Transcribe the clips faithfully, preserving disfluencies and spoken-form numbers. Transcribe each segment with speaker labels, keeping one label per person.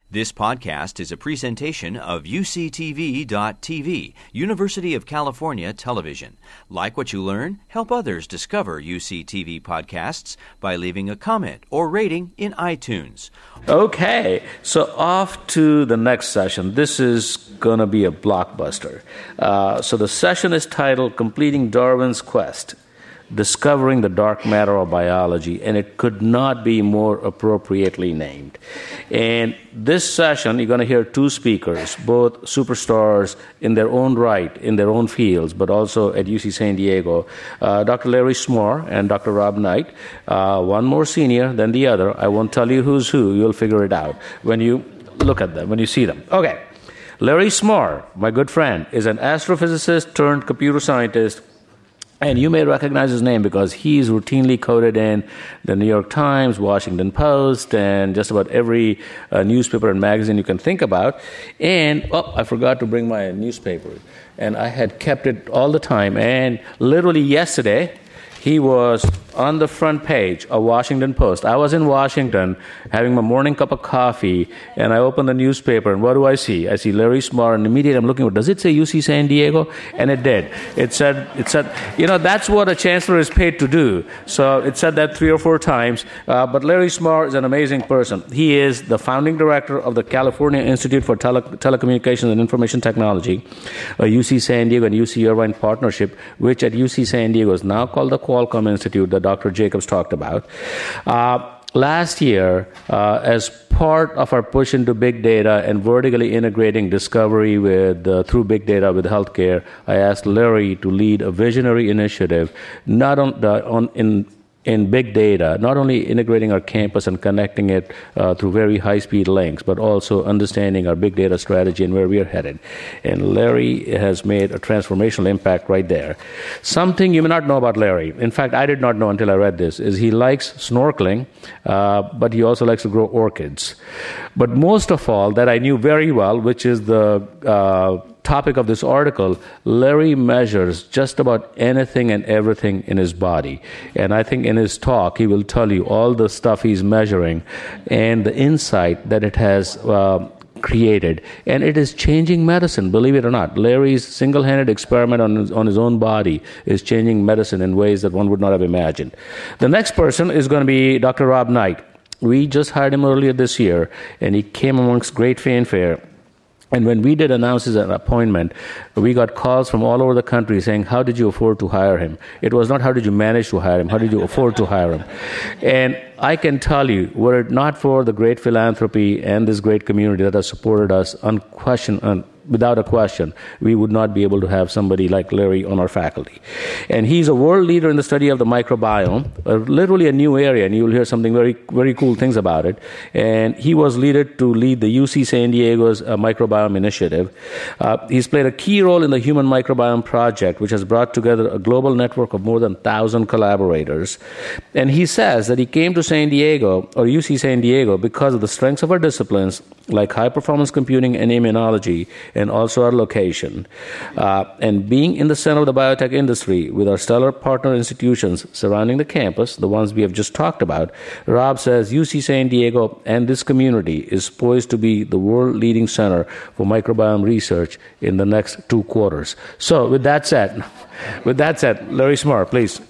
Speaker 1: This podcast is a presentation of U C T V dot T V, University of California Television. Like what you learn? Help others discover U C T V podcasts by leaving a comment or rating in iTunes.
Speaker 2: Okay, so off to the next session. This is going to be a blockbuster. Uh, so the session is titled Completing Darwin's Quest, Discovering the Dark Matter of Biology, and it could not be more appropriately named. And this session, you're going to hear two speakers, both superstars in their own right, in their own fields, but also at U C San Diego, uh, Doctor Larry Smarr and Doctor Rob Knight, uh, one more senior than the other. I won't tell you who's who. You'll figure it out when you look at them, when you see them. Okay. Larry Smarr, my good friend, is an astrophysicist turned computer scientist. And you may recognize his name because he's routinely quoted in the New York Times, Washington Post, and just about every uh, newspaper and magazine you can think about. And, oh, I forgot to bring my newspaper. And I had kept it all the time. And literally yesterday, he was on the front page of Washington Post. I was in Washington having my morning cup of coffee, and I opened the newspaper, and what do I see? I see Larry Smarr, and immediately I'm looking, does it say U C San Diego? And it did. It said, it said, you know, that's what a chancellor is paid to do. So it said that three or four times. Uh, but Larry Smarr is an amazing person. He is the founding director of the California Institute for Tele- Telecommunications and Information Technology, a U C San Diego and U C Irvine partnership, which at U C San Diego is now called the Qualcomm Institute that Doctor Jacobs talked about. Uh, last year, uh, as part of our push into big data and vertically integrating discovery with uh, through big data with healthcare, I asked Larry to lead a visionary initiative, not on, the, on in in big data, not only integrating our campus and connecting it uh, through very high-speed links, but also understanding our big data strategy and where we are headed. And Larry has made a transformational impact right there. Something you may not know about Larry, in fact, I did not know until I read this, is he likes snorkeling, uh, but he also likes to grow orchids. But most of all, that I knew very well, which is the uh, topic of this article, Larry measures just about anything and everything in his body. And I think in his talk, he will tell you all the stuff he's measuring and the insight that it has uh, created. And it is changing medicine, believe it or not. Larry's single-handed experiment on his, on his own body is changing medicine in ways that one would not have imagined. The next person is going to be Doctor Rob Knight. We just hired him earlier this year, and he came amongst great fanfare. And when we did announce his appointment, we got calls from all over the country saying, how did you afford to hire him? It was not how did you manage to hire him, how did you afford to hire him? And I can tell you, were it not for the great philanthropy and this great community that has supported us unquestioned, un- without a question, we would not be able to have somebody like Larry on our faculty. And he's a world leader in the study of the microbiome, uh, literally a new area, and you'll hear something very, very cool things about it. And he was leaded to lead the U C San Diego's uh, microbiome initiative. Uh, he's played a key role in the Human Microbiome Project, which has brought together a global network of more than one thousand collaborators. And he says that he came to San Diego, or U C San Diego, because of the strengths of our disciplines, like high-performance computing and immunology, and also our location. Uh, and being in the center of the biotech industry with our stellar partner institutions surrounding the campus, the ones we have just talked about, Rob says U C San Diego and this community is poised to be the world-leading center for microbiome research in the next two quarters. So with that said, with that said, Larry Smarr, please.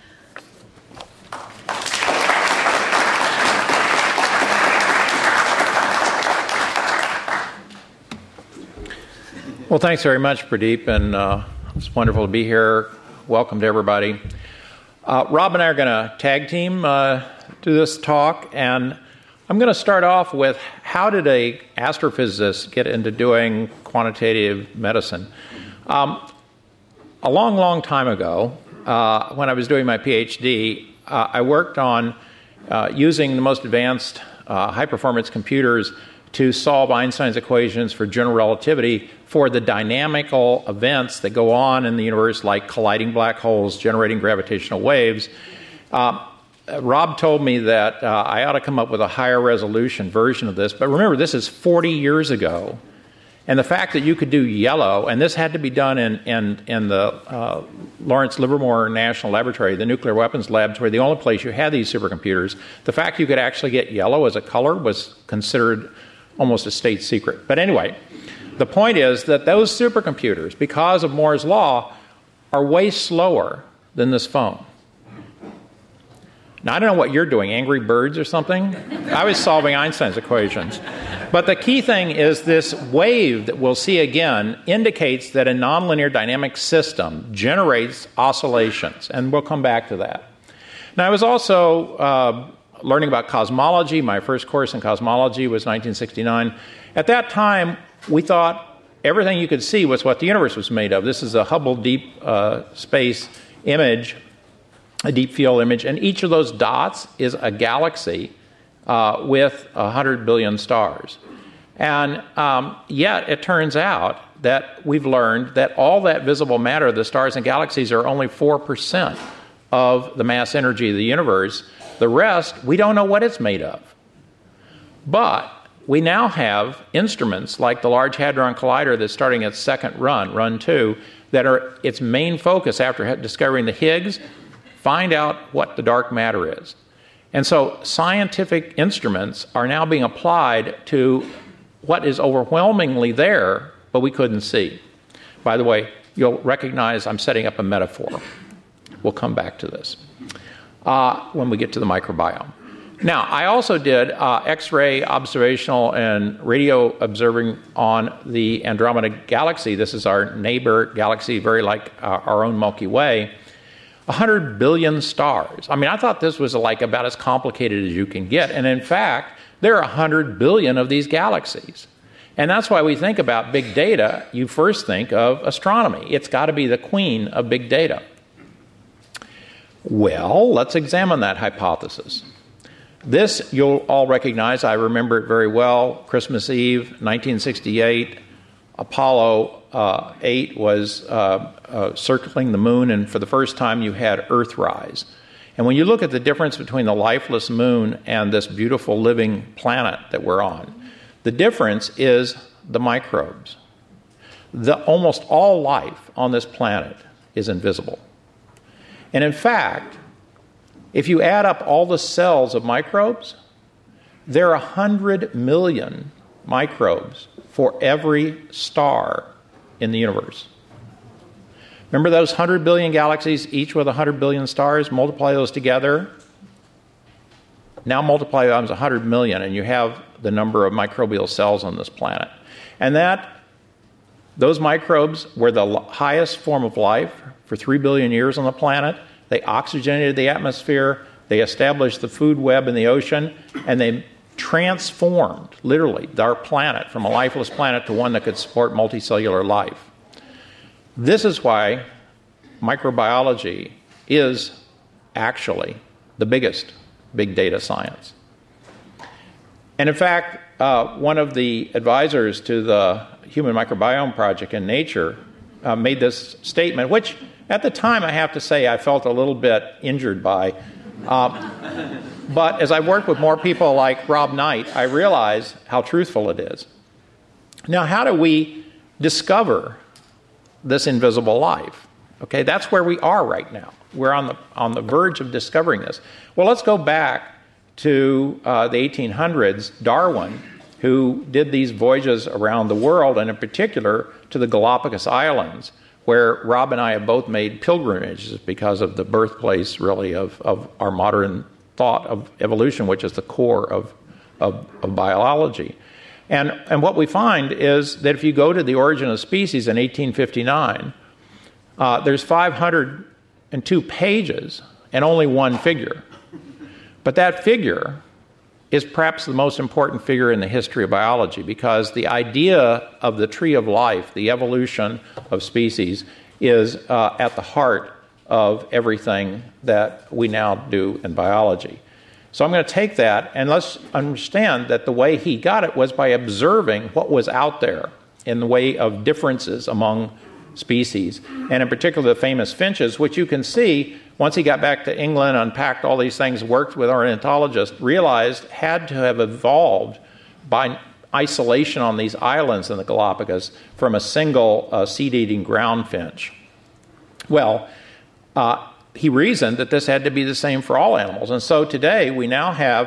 Speaker 3: Well, thanks very much, Pradeep, and uh, it's wonderful to be here. Welcome to everybody. Uh, Rob and I are going to tag team uh, do this talk, and I'm going to start off with how did a astrophysicist get into doing quantitative medicine? Um, a long, long time ago, uh, when I was doing my PhD, uh, I worked on uh, using the most advanced uh, high-performance computers to solve Einstein's equations for general relativity for the dynamical events that go on in the universe, like colliding black holes, generating gravitational waves. Uh, Rob told me that uh, I ought to come up with a higher resolution version of this. But remember, this is forty years ago. And the fact that you could do yellow, and this had to be done in, in, in the uh, Lawrence Livermore National Laboratory, the nuclear weapons labs, were the only place you had these supercomputers. The fact you could actually get yellow as a color was considered almost a state secret. But anyway, the point is that those supercomputers, because of Moore's law, are way slower than this phone. Now, I don't know what you're doing, Angry Birds or something? I was solving Einstein's equations. But the key thing is this wave that we'll see again indicates that a nonlinear dynamic system generates oscillations, and we'll come back to that. Now, I was also uh, learning about cosmology. My first course in cosmology was nineteen sixty-nine. At that time, we thought everything you could see was what the universe was made of. This is a Hubble Deep uh, Space image, a deep field image, and each of those dots is a galaxy uh, with one hundred billion stars. And um, yet it turns out that we've learned that all that visible matter, the stars and galaxies, are only four percent of the mass energy of the universe. The rest, we don't know what it's made of. But we now have instruments like the Large Hadron Collider that's starting its second run, run two, that are its main focus after discovering the Higgs, find out what the dark matter is. And so scientific instruments are now being applied to what is overwhelmingly there, but we couldn't see. By the way, you'll recognize I'm setting up a metaphor. We'll come back to this uh, when we get to the microbiome. Now, I also did uh, X-ray observational and radio observing on the Andromeda Galaxy. This is our neighbor galaxy, very like uh, our own Milky Way. one hundred billion stars. I mean, I thought this was like about as complicated as you can get. And in fact, there are one hundred billion of these galaxies. And that's why we think about big data, you first think of astronomy. It's got to be the queen of big data. Well, let's examine that hypothesis. This you'll all recognize. I remember it very well. Christmas Eve, nineteen sixty-eight, Apollo uh, eight was uh, uh, circling the moon, and for the first time you had Earthrise. And when you look at the difference between the lifeless moon and this beautiful living planet that we're on, the difference is the microbes. The, almost all life on this planet is invisible. And in fact, if you add up all the cells of microbes, there are one hundred million microbes for every star in the universe. Remember those one hundred billion galaxies, each with one hundred billion stars? Multiply those together. Now multiply them as one hundred million, and you have the number of microbial cells on this planet. And that, those microbes were the highest form of life for three billion years on the planet. They oxygenated the atmosphere, they established the food web in the ocean, and they transformed, literally, our planet from a lifeless planet to one that could support multicellular life. This is why microbiology is actually the biggest big data science. And in fact, uh, one of the advisors to the Human Microbiome Project in Nature uh, made this statement, which at the time, I have to say, I felt a little bit injured by. Uh, but as I worked with more people like Rob Knight, I realized how truthful it is. Now, how do we discover this invisible life? Okay, that's where we are right now. We're on the on the verge of discovering this. Well, let's go back to uh, the eighteen hundreds, Darwin, who did these voyages around the world, and in particular to the Galapagos Islands, where Rob and I have both made pilgrimages because of the birthplace, really, of, of our modern thought of evolution, which is the core of, of, of biology. And, and what we find is that if you go to the Origin of Species in eighteen fifty-nine, uh, there's five hundred two pages and only one figure. But that figure is perhaps the most important figure in the history of biology, because the idea of the tree of life, the evolution of species, is uh, at the heart of everything that we now do in biology. So I'm going to take that, and let's understand that the way he got it was by observing what was out there in the way of differences among species, and in particular the famous finches, which you can see once he got back to England, unpacked all these things, worked with ornithologists, realized had to have evolved by isolation on these islands in the Galapagos from a single uh, seed-eating ground finch. Well, uh, he reasoned that this had to be the same for all animals. And so today we now have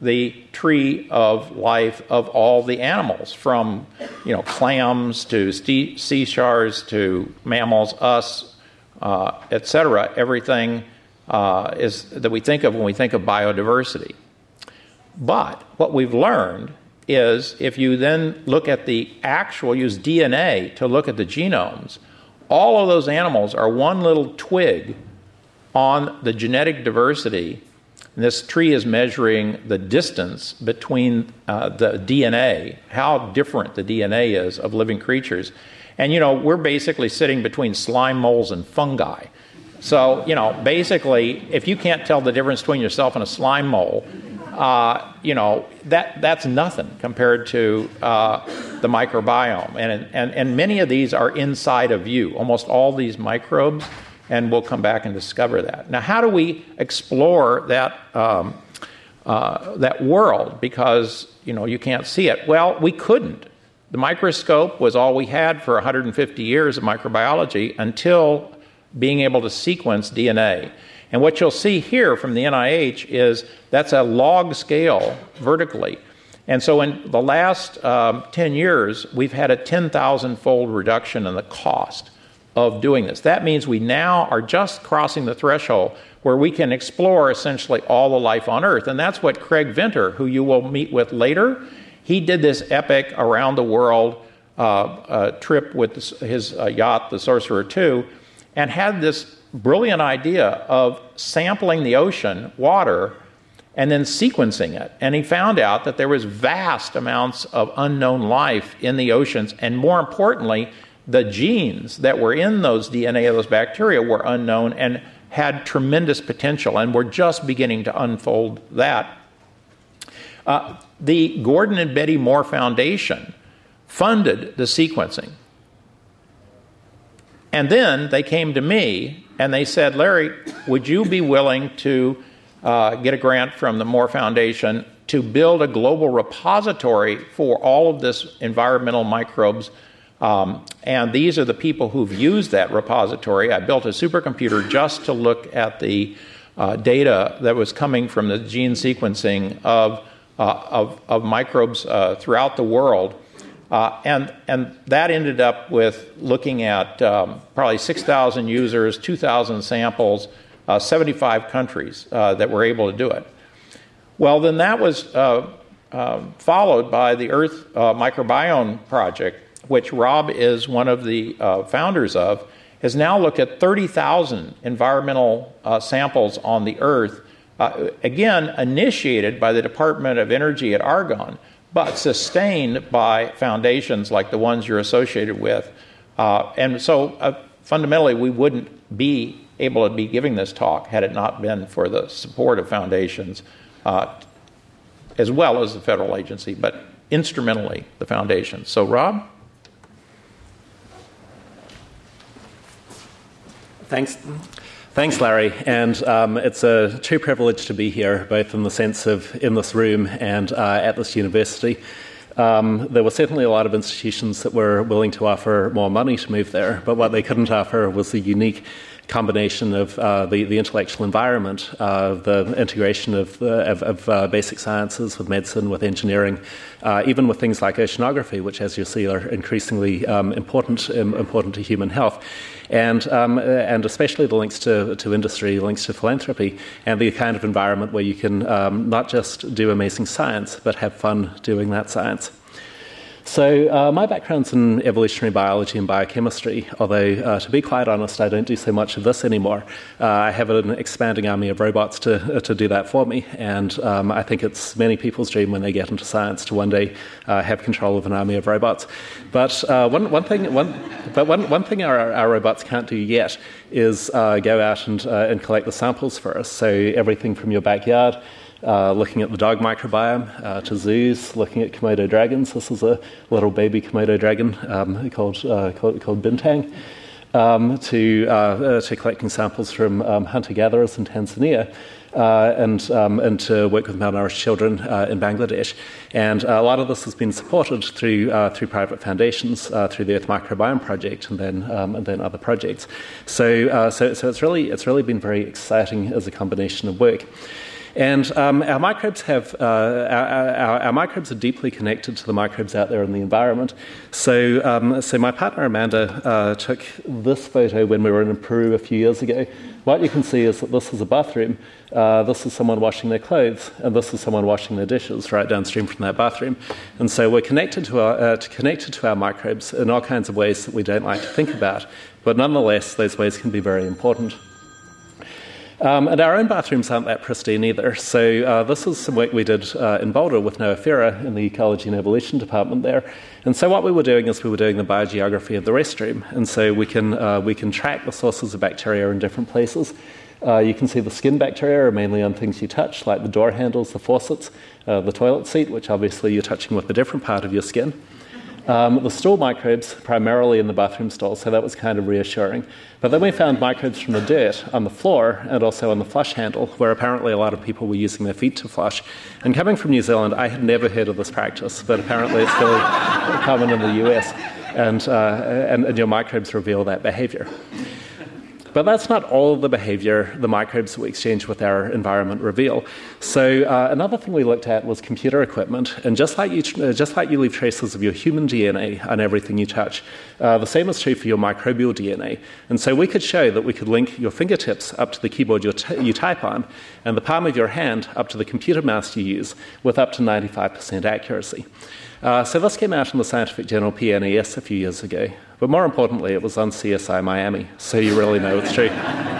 Speaker 3: the tree of life of all the animals, from you know clams to sea, sea sharks to mammals, us, uh, et cetera. Everything uh, is that we think of when we think of biodiversity. But what we've learned is if you then look at the actual, use D N A to look at the genomes, all of those animals are one little twig on the genetic diversity. And this tree is measuring the distance between uh, the D N A, how different the D N A is of living creatures. And, you know, we're basically sitting between slime moles and fungi. So, you know, basically, if you can't tell the difference between yourself and a slime mole, uh, you know, that that's nothing compared to uh, the microbiome. And, and, and many of these are inside of you, almost all these microbes. And we'll come back and discover that. Now, how do we explore that um, uh, that world? Because you know you can't see it. Well, we couldn't. The microscope was all we had for one hundred fifty years of microbiology until being able to sequence D N A. And what you'll see here from the N I H is that's a log scale vertically. And so in the last um, ten years, we've had a ten thousand fold reduction in the cost of doing this. That means we now are just crossing the threshold where we can explore essentially all the life on Earth. And that's what Craig Venter, who you will meet with later, he did this epic around the world uh, uh, trip with his uh, yacht, the Sorcerer two, and had this brilliant idea of sampling the ocean water and then sequencing it. And he found out that there was vast amounts of unknown life in the oceans, and more importantly, the genes that were in those D N A of those bacteria were unknown and had tremendous potential, and we're just beginning to unfold that. Uh, the Gordon and Betty Moore Foundation funded the sequencing. And then they came to me and they said, Larry, would you be willing to uh, get a grant from the Moore Foundation to build a global repository for all of this environmental microbes? Um, and these are the people who've used that repository. I built a supercomputer just to look at the uh, data that was coming from the gene sequencing of uh, of, of microbes uh, throughout the world. Uh, and, and that ended up with looking at um, probably six thousand users, two thousand samples, uh, seventy-five countries uh, that were able to do it. Well, then that was uh, uh, followed by the Earth uh, Microbiome Project, which Rob is one of the uh, founders of, has now looked at thirty thousand environmental uh, samples on the Earth, uh, again, initiated by the Department of Energy at Argonne, but sustained by foundations like the ones you're associated with. Uh, and so uh, fundamentally, we wouldn't be able to be giving this talk had it not been for the support of foundations, uh, as well as the federal agency, but instrumentally the foundations. So, Rob?
Speaker 4: Thanks. Thanks, Larry. And um, it's a true privilege to be here, both in the sense of in this room and uh, at this university. Um, there were certainly a lot of institutions that were willing to offer more money to move there, but what they couldn't offer was the unique combination of uh, the, the intellectual environment, uh, the integration of, uh, of, of uh, basic sciences with medicine, with engineering, uh, even with things like oceanography, which, as you'll see, are increasingly um, important um, important to human health, and um, and especially the links to, to industry, links to philanthropy, and the kind of environment where you can um, not just do amazing science, but have fun doing that science. So uh, my background's in evolutionary biology and biochemistry, although uh, to be quite honest, I don't do so much of this anymore. Uh, I have an expanding army of robots to uh, to do that for me, and um, I think it's many people's dream when they get into science to one day uh, have control of an army of robots. But uh, one one thing one but one one thing our, our robots can't do yet is uh, go out and uh, and collect the samples for us. So everything from your backyard. Uh, looking at the dog microbiome, uh, to zoos, looking at Komodo dragons. This is a little baby Komodo dragon um, called, uh, called called Bintang. Um, to uh, uh, to collecting samples from um, hunter-gatherers in Tanzania, uh, and um, and to work with malnourished children uh, in Bangladesh. And uh, a lot of this has been supported through uh, through private foundations, uh, through the Earth Microbiome Project, and then um, and then other projects. So uh, so so it's really it's really been very exciting as a combination of work. And um, our microbes have uh, our, our, our microbes are deeply connected to the microbes out there in the environment. So, um, so my partner Amanda uh, took this photo when we were in Peru a few years ago. What you can see is that this is a bathroom. Uh, this is someone washing their clothes, and this is someone washing their dishes right downstream from that bathroom. And so we're connected to our uh, connected to our microbes in all kinds of ways that we don't like to think about, but nonetheless, those ways can be very important. Um, and our own bathrooms aren't that pristine either. So uh, this is some work we did uh, in Boulder with Noah Ferrer in the Ecology and Evolution department there. And so what we were doing is we were doing the biogeography of the restroom. And so we can uh, we can track the sources of bacteria in different places. Uh, you can see the skin bacteria are mainly on things you touch, like the door handles, the faucets, uh, the toilet seat, which obviously you're touching with a different part of your skin. Um, the stool microbes, primarily in the bathroom stall, so that was kind of reassuring. But then we found microbes from the dirt on the floor and also on the flush handle, where apparently a lot of people were using their feet to flush. And coming from New Zealand, I had never heard of this practice, but apparently it's fairly common in the U S, and, uh, and, and your microbes reveal that behavior. But that's not all the behavior the microbes we exchange with our environment reveal. So uh, another thing we looked at was computer equipment. And just like you, uh, just like you leave traces of your human D N A on everything you touch, uh, the same is true for your microbial D N A. And so we could show that we could link your fingertips up to the keyboard you, t- you type on, and the palm of your hand up to the computer mouse you use, with up to ninety-five percent accuracy. Uh, so this came out in the scientific journal P N A S a few years ago. But more importantly, it was on C S I Miami, so you really know it's true.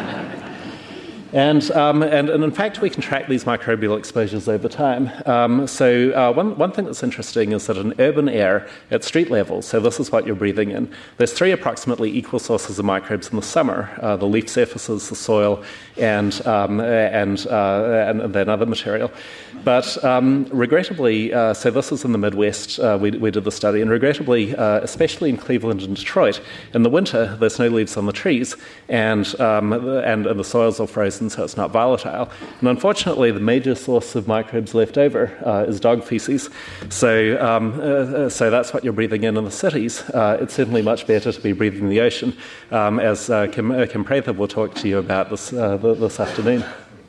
Speaker 4: And, um, and, and in fact, we can track these microbial exposures over time. Um, so uh, one, one thing that's interesting is that in urban air at street level, so this is what you're breathing in, there's three approximately equal sources of microbes in the summer, uh, the leaf surfaces, the soil, and, um, and, uh, and then other material. But um, regrettably, uh, so this is in the Midwest, uh, we, we did the study, and regrettably, uh, especially in Cleveland and Detroit, in the winter, there's no leaves on the trees, and, um, and, and the soils are frozen, so it's not volatile. And unfortunately, the major source of microbes left over uh, is dog feces. So, um, uh, so that's what you're breathing in in the cities. Uh, it's certainly much better to be breathing the ocean, um, as uh, Kim, uh, Kim Prather will talk to you about this, uh, this afternoon.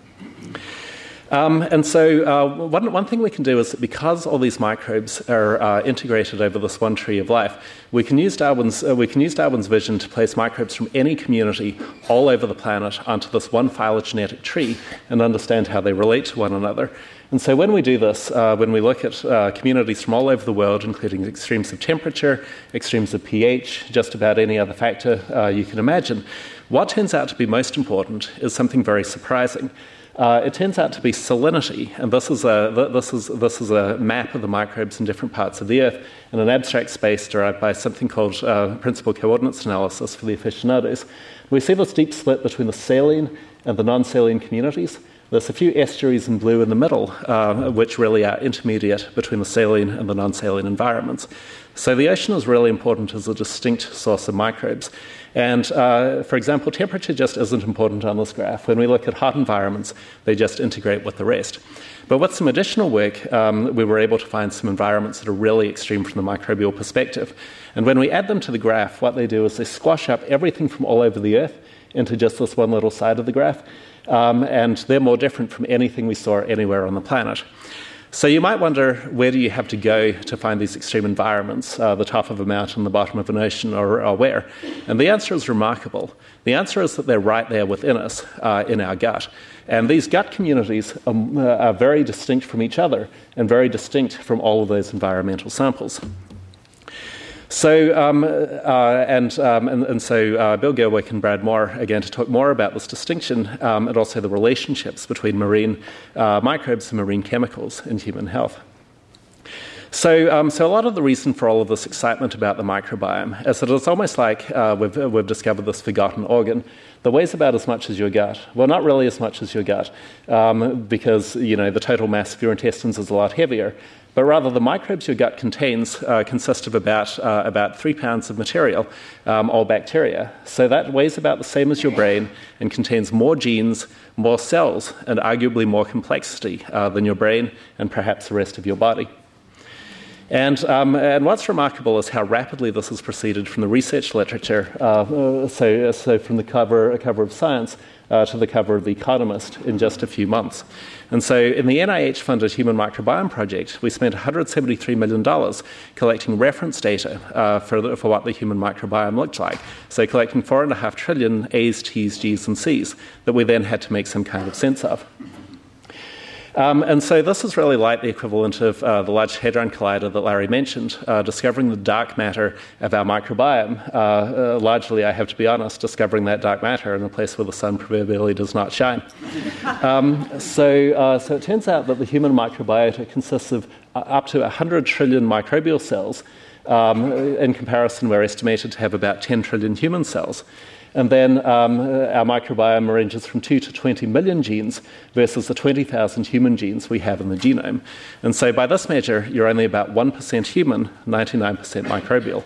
Speaker 4: Um, and so uh, one, one thing we can do is that because all these microbes are uh, integrated over this one tree of life, we can use Darwin's uh, we can use Darwin's vision to place microbes from any community all over the planet onto this one phylogenetic tree and understand how they relate to one another. And so when we do this, uh, when we look at uh, communities from all over the world, including extremes of temperature, extremes of pH, just about any other factor uh, you can imagine, what turns out to be most important is something very surprising. Uh, it turns out to be salinity, and this is a this is this is a map of the microbes in different parts of the Earth in an abstract space derived by something called uh, principal coordinates analysis for the aficionados. We see this deep split between the saline and the non-saline communities. There's a few estuaries in blue in the middle, uh, which really are intermediate between the saline and the non-saline environments. So the ocean is really important as a distinct source of microbes. And, uh, for example, temperature just isn't important on this graph. When we look at hot environments, they just integrate with the rest. But with some additional work, um, we were able to find some environments that are really extreme from the microbial perspective. And when we add them to the graph, what they do is they squash up everything from all over the Earth into just this one little side of the graph. Um, and they're more different from anything we saw anywhere on the planet. So you might wonder, where do you have to go to find these extreme environments, uh, the top of a mountain, the bottom of an ocean, or, or where? And the answer is remarkable. The answer is that they're right there within us, uh, in our gut. And these gut communities are, uh, are very distinct from each other and very distinct from all of those environmental samples. So, um, uh, and, um, and, and so uh, Bill Gerwick and Brad Moore, again, to talk more about this distinction um, and also the relationships between marine uh, microbes and marine chemicals in human health. So, um, so a lot of the reason for all of this excitement about the microbiome is that it's almost like uh, we've, we've discovered this forgotten organ that weighs about as much as your gut. Well, not really as much as your gut, um, because, you know, the total mass of your intestines is a lot heavier. But rather, the microbes your gut contains uh, consist of about uh, about three pounds of material, um, all bacteria. So that weighs about the same as your brain and contains more genes, more cells, and arguably more complexity uh, than your brain and perhaps the rest of your body. And, um, and what's remarkable is how rapidly this has proceeded from the research literature, uh, so, so from the cover, cover of Science, uh, to the cover of The Economist in just a few months. And so in the N I H-funded Human Microbiome Project, we spent one hundred seventy-three million dollars collecting reference data uh, for, the, for what the human microbiome looked like. So collecting four and a half trillion A's, T's, G's, and C's that we then had to make some kind of sense of. Um, and so this is really like the equivalent of uh, the Large Hadron Collider that Larry mentioned, uh, discovering the dark matter of our microbiome. Uh, uh, largely, I have to be honest, discovering that dark matter in a place where the sun proverbially does not shine. Um, so, uh, so it turns out that the human microbiota consists of uh, up to one hundred trillion microbial cells. Um, in comparison, we're estimated to have about ten trillion human cells. And then um, our microbiome ranges from two to twenty million genes versus the twenty thousand human genes we have in the genome. And so by this measure, you're only about one percent human, ninety-nine percent microbial.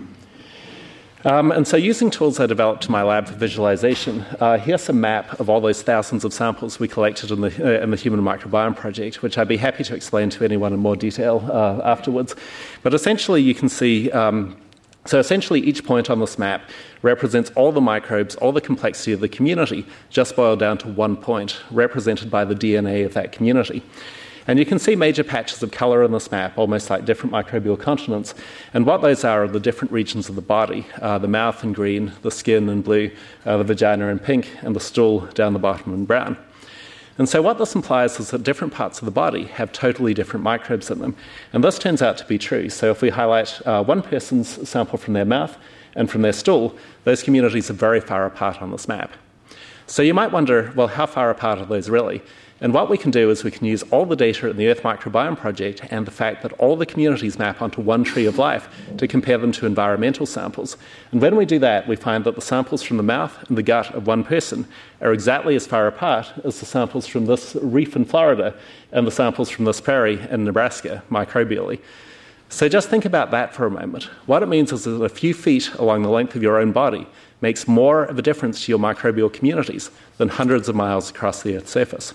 Speaker 4: Um, and so using tools I developed in my lab for visualization, uh, here's a map of all those thousands of samples we collected in the, uh, in the Human Microbiome Project, which I'd be happy to explain to anyone in more detail uh, afterwards. But essentially you can see... Um, So essentially each point on this map represents all the microbes, all the complexity of the community, just boiled down to one point, represented by the D N A of that community. And you can see major patches of colour in this map, almost like different microbial continents. And what those are are the different regions of the body, uh, the mouth in green, the skin in blue, uh, the vagina in pink, and the stool down the bottom in brown. And so what this implies is that different parts of the body have totally different microbes in them. And this turns out to be true. So if we highlight uh, one person's sample from their mouth and from their stool, those communities are very far apart on this map. So you might wonder, well, how far apart are those really? And what we can do is we can use all the data in the Earth Microbiome Project and the fact that all the communities map onto one tree of life to compare them to environmental samples. And when we do that, we find that the samples from the mouth and the gut of one person are exactly as far apart as the samples from this reef in Florida and the samples from this prairie in Nebraska, microbially. So just think about that for a moment. What it means is that a few feet along the length of your own body makes more of a difference to your microbial communities than hundreds of miles across the Earth's surface.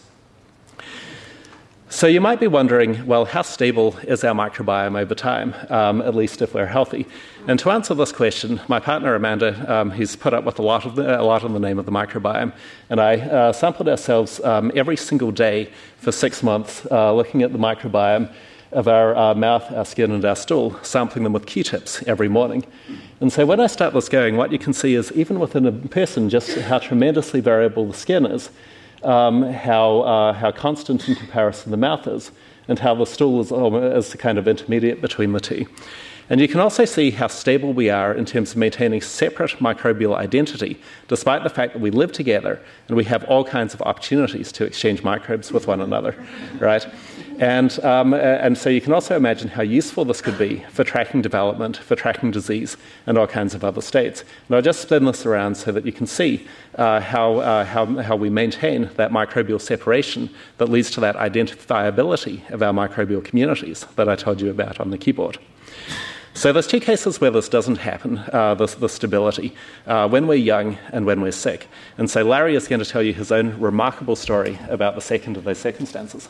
Speaker 4: So you might be wondering, well, how stable is our microbiome over time, um, at least if we're healthy? And to answer this question, my partner Amanda, um, who's put up with a lot of the, a lot in the name of the microbiome, and I uh, sampled ourselves um, every single day for six months, uh, looking at the microbiome of our uh, mouth, our skin, and our stool, sampling them with Q-tips every morning. And so when I start this going, what you can see is even within a person, just how tremendously variable the skin is. Um, how, uh, how constant in comparison the mouth is, and how the stool is, um, is the kind of intermediate between the two. And you can also see how stable we are in terms of maintaining separate microbial identity, despite the fact that we live together and we have all kinds of opportunities to exchange microbes with one another, right? And, um, and so you can also imagine how useful this could be for tracking development, for tracking disease, and all kinds of other states. And I'll just spin this around so that you can see uh, how, uh, how, how we maintain that microbial separation that leads to that identifiability of our microbial communities that I told you about on the keyboard. So there's two cases where this doesn't happen, uh, this, this stability, uh, when we're young and when we're sick. And so Larry is going to tell you his own remarkable story about the second of those circumstances.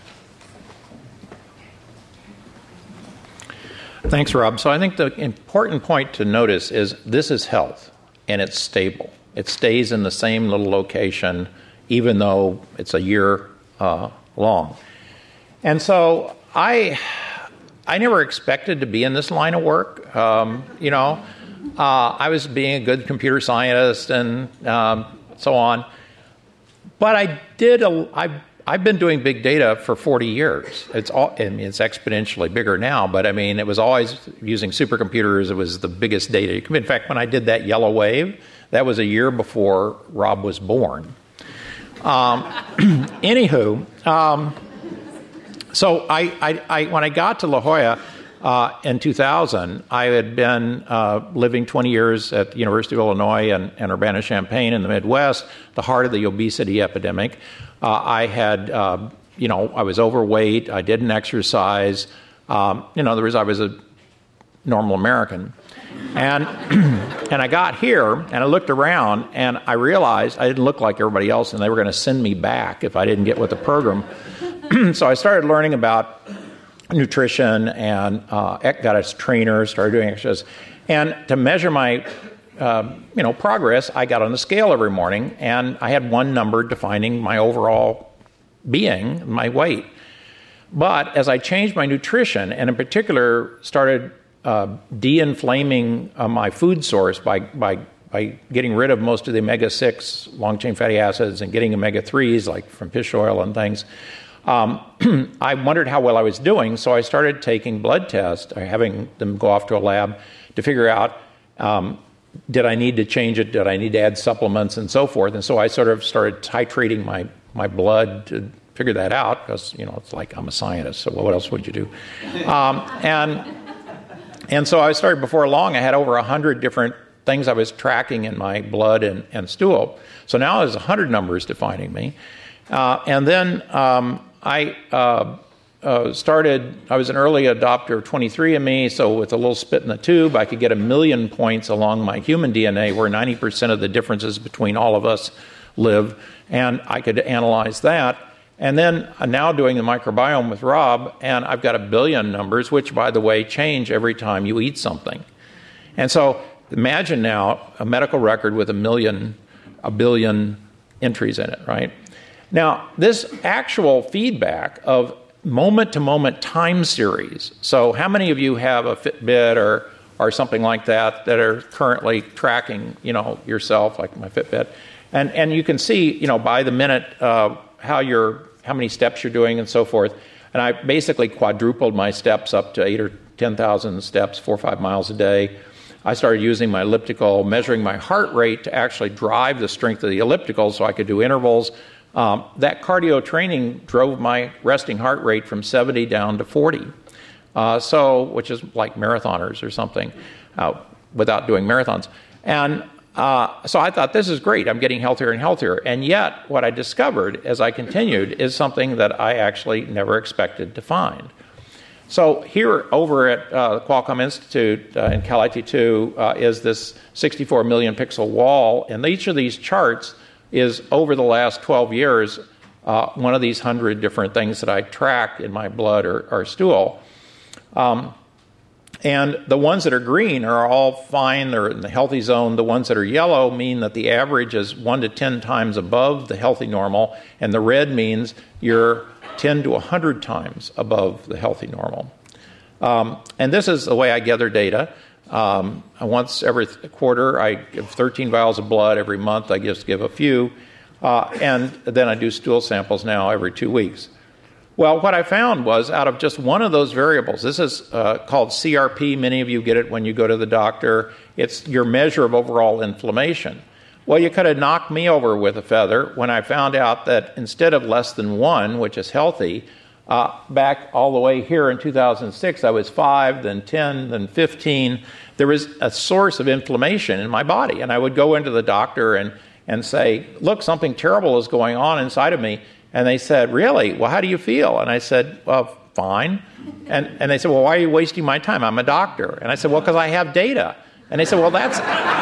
Speaker 3: Thanks, Rob. So I think the important point to notice is this is health, and it's stable. It stays in the same little location, even though it's a year uh, long. And so I... I never expected to be in this line of work. Um, you know, uh, I was being a good computer scientist and um, so on. But I did. A, I've, I've been doing big data for forty years. It's all. I mean, it's exponentially bigger now. But I mean, it was always using supercomputers. It was the biggest data. In fact, when I did that yellow wave, that was a year before Rob was born. Um, anywho. Um, So I, I, I, when I got to La Jolla uh, in two thousand, I had been uh, living twenty years at the University of Illinois and, and Urbana-Champaign in the Midwest, the heart of the obesity epidemic. Uh, I had, uh, you know, I was overweight. I didn't exercise. Um, in other words, I was a normal American. And and I got here, and I looked around, and I realized I didn't look like everybody else, and they were going to send me back if I didn't get with the program. So I started learning about nutrition and uh, got a trainer, started doing exercise. And to measure my um, you know, progress, I got on the scale every morning, and I had one number defining my overall being, my weight. But as I changed my nutrition, and in particular started uh, de-inflaming uh, my food source by, by, by getting rid of most of the omega six long-chain fatty acids and getting omega threes, like from fish oil and things, um, I wondered how well I was doing, so I started taking blood tests, or having them go off to a lab to figure out, um, did I need to change it, did I need to add supplements, and so forth. And so I sort of started titrating my, my blood to figure that out, because, you know, it's like I'm a scientist, so what else would you do? Um, and and so I started before long. I had over one hundred different things I was tracking in my blood and, and stool. So now there's one hundred numbers defining me. Uh, and then um, I uh, uh, started, I was an early adopter of twenty-three and me, so with a little spit in the tube, I could get a million points along my human D N A, where ninety percent of the differences between all of us live, and I could analyze that. And then I'm now doing the microbiome with Rob, and I've got a billion numbers, which, by the way, change every time you eat something. And so imagine now a medical record with a million, a billion entries in it, right? Now, this actual feedback of moment-to-moment time series, so how many of you have a Fitbit or, or something like that that are currently tracking, you know, yourself, like my Fitbit? And, and you can see, you know, by the minute uh, how you're how many steps you're doing and so forth. And I basically quadrupled my steps up to eight or ten thousand steps, four or five miles a day. I started using my elliptical, measuring my heart rate to actually drive the strength of the elliptical so I could do intervals. Um, that cardio training drove my resting heart rate from seventy down to forty, uh, so which is like marathoners or something, uh, without doing marathons. And Uh, so I thought, this is great. I'm getting healthier and healthier. And yet, what I discovered as I continued is something that I actually never expected to find. So here over at uh, the Qualcomm Institute uh, in Cal I T two uh, is this sixty-four million pixel wall. And each of these charts is, over the last twelve years, uh, one of these hundred different things that I track in my blood or, or stool. Um, And the ones that are green are all fine, they're in the healthy zone. The ones that are yellow mean that the average is one to ten times above the healthy normal, and the red means you're ten to one hundred times above the healthy normal. Um, and this is the way I gather data. Um, once every quarter, I give thirteen vials of blood. Every month, I just give a few. Uh, and then I do stool samples now every two weeks. Well, what I found was, out of just one of those variables, this is uh, called C R P. Many of you get it when you go to the doctor. It's your measure of overall inflammation. Well, you could have knocked me over with a feather when I found out that instead of less than one, which is healthy, uh, back all the way here in two thousand six, I was five, then ten, then fifteen. There was a source of inflammation in my body. And I would go into the doctor and, and say, look, something terrible is going on inside of me. And they said, really? Well, how do you feel? And I said, well, fine. And, and they said, well, why are you wasting my time? I'm a doctor. And I said, well, because I have data. And they said, well, that's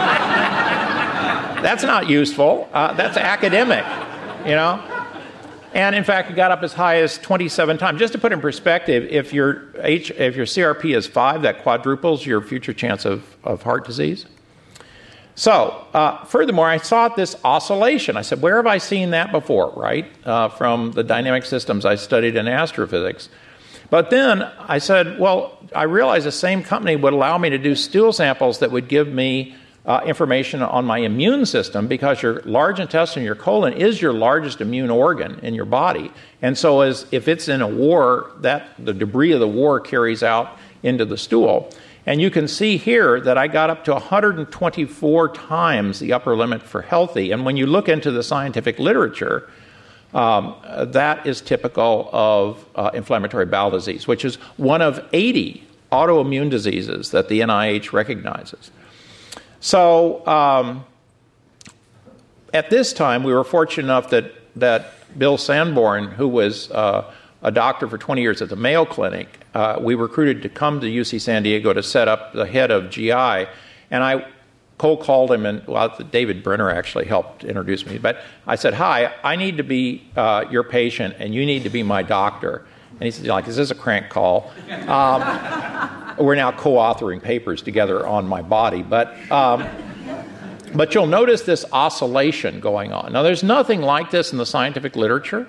Speaker 3: that's not useful. Uh, that's academic, you know? And in fact, it got up as high as twenty-seven times. Just to put in perspective, if your H, if your C R P is five, that quadruples your future chance of, of heart disease. So, uh, furthermore, I saw this oscillation. I said, where have I seen that before, right? Uh, from the dynamic systems I studied in astrophysics. But then I said, well, I realized the same company would allow me to do stool samples that would give me uh, information on my immune system, because your large intestine, your colon, is your largest immune organ in your body. And so as if it's in a war, that the debris of the war carries out into the stool. And you can see here that I got up to one hundred twenty-four times the upper limit for healthy. And when you look into the scientific literature, um, that is typical of uh, inflammatory bowel disease, which is one of eighty autoimmune diseases that the N I H recognizes. So um, at this time, we were fortunate enough that, that Bill Sanborn, who was uh, a doctor for twenty years at the Mayo Clinic, uh, we recruited to come to U C San Diego to set up the head of G I. And I cold called him, and well, David Brenner actually helped introduce me. But I said, hi, I need to be uh, your patient, and you need to be my doctor. And he said, like, is this a crank call? Um, we're now co-authoring papers together on my body. But um, But you'll notice this oscillation going on. Now, there's nothing like this in the scientific literature,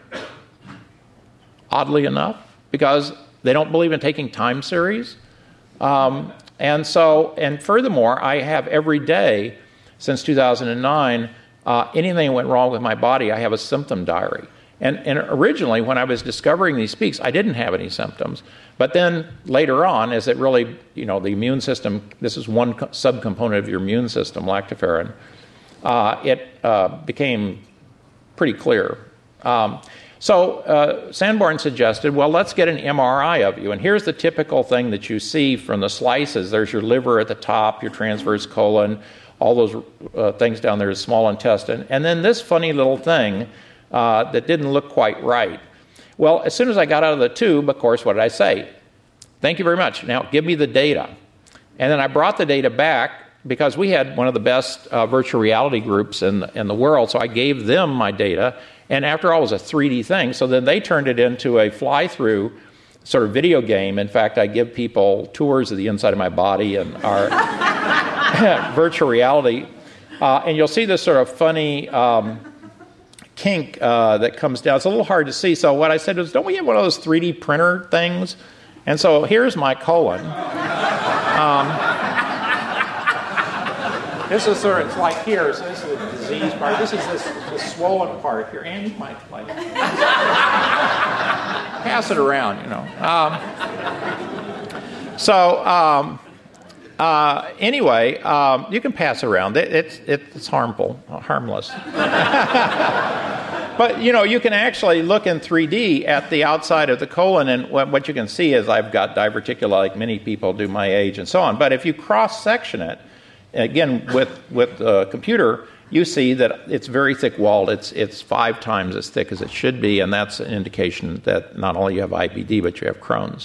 Speaker 3: oddly enough, because they don't believe in taking time series. Um, and so, and furthermore, I have every day since two thousand nine, uh, anything that went wrong with my body, I have a symptom diary. And, and originally, when I was discovering these peaks, I didn't have any symptoms. But then later on, as it really, you know, the immune system, this is one co- subcomponent of your immune system, lactoferrin, uh, it uh, became pretty clear. Um, so uh, Sanborn suggested, well, let's get an M R I of you. And here's the typical thing that you see from the slices. There's your liver at the top, your transverse colon, all those uh, things down there is small intestine. And then this funny little thing uh, that didn't look quite right. Well, as soon as I got out of the tube, of course, what did I say? Thank you very much. Now, give me the data. And then I brought the data back because we had one of the best uh, virtual reality groups in the, in the world, so I gave them my data. And after all, it was a three D thing, so then they turned it into a fly-through sort of video game. In fact, I give people tours of the inside of my body and our virtual reality. Uh, and you'll see this sort of funny um, kink uh, that comes down. It's a little hard to see. So what I said was, don't we have one of those three D printer things? And so here's my colon. Um, this is sort of, it's like here, so this is the disease part. This is this, this swollen part here. And you might like pass it around, you know. Um, so um, uh, anyway, um, you can pass it around. It, it's, it's harmful, harmless. But, you know, you can actually look in three D at the outside of the colon, and what you can see is I've got diverticula like many people do my age and so on. But if you cross-section it, again, with, with the computer, you see that it's very thick-walled. It's, it's five times as thick as it should be, and that's an indication that not only you have I B D, but you have Crohn's.